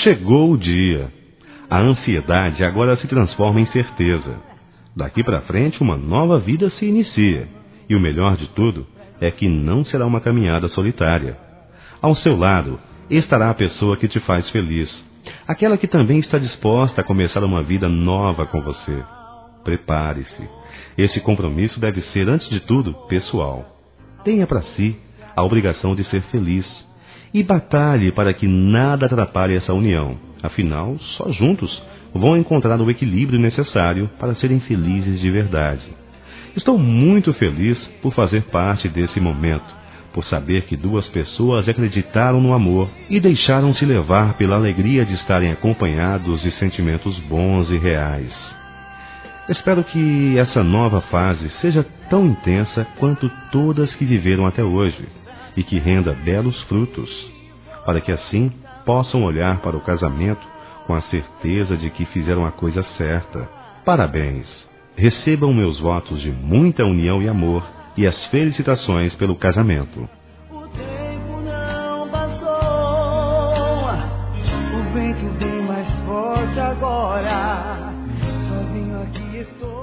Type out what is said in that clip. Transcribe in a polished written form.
Chegou o dia. A ansiedade agora se transforma em certeza. Daqui para frente, uma nova vida se inicia. E o melhor de tudo é que não será uma caminhada solitária. Ao seu lado estará a pessoa que te faz feliz. Aquela que também está disposta a começar uma vida nova com você. Prepare-se. Esse compromisso deve ser, antes de tudo, pessoal. Tenha para si a obrigação de ser feliz. E batalhe para que nada atrapalhe essa união. Afinal, só juntos vão encontrar o equilíbrio necessário para serem felizes de verdade. Estou muito feliz por fazer parte desse momento, por saber que duas pessoas acreditaram no amor e deixaram-se levar pela alegria de estarem acompanhados de sentimentos bons e reais. Espero que essa nova fase seja tão intensa quanto todas que viveram até hoje e que renda belos frutos, para que assim possam olhar para o casamento com a certeza de que fizeram a coisa certa. Parabéns! Recebam meus votos de muita união e amor e as felicitações pelo casamento. O tempo não passou, o vento vem mais forte agora, sozinho aqui estou.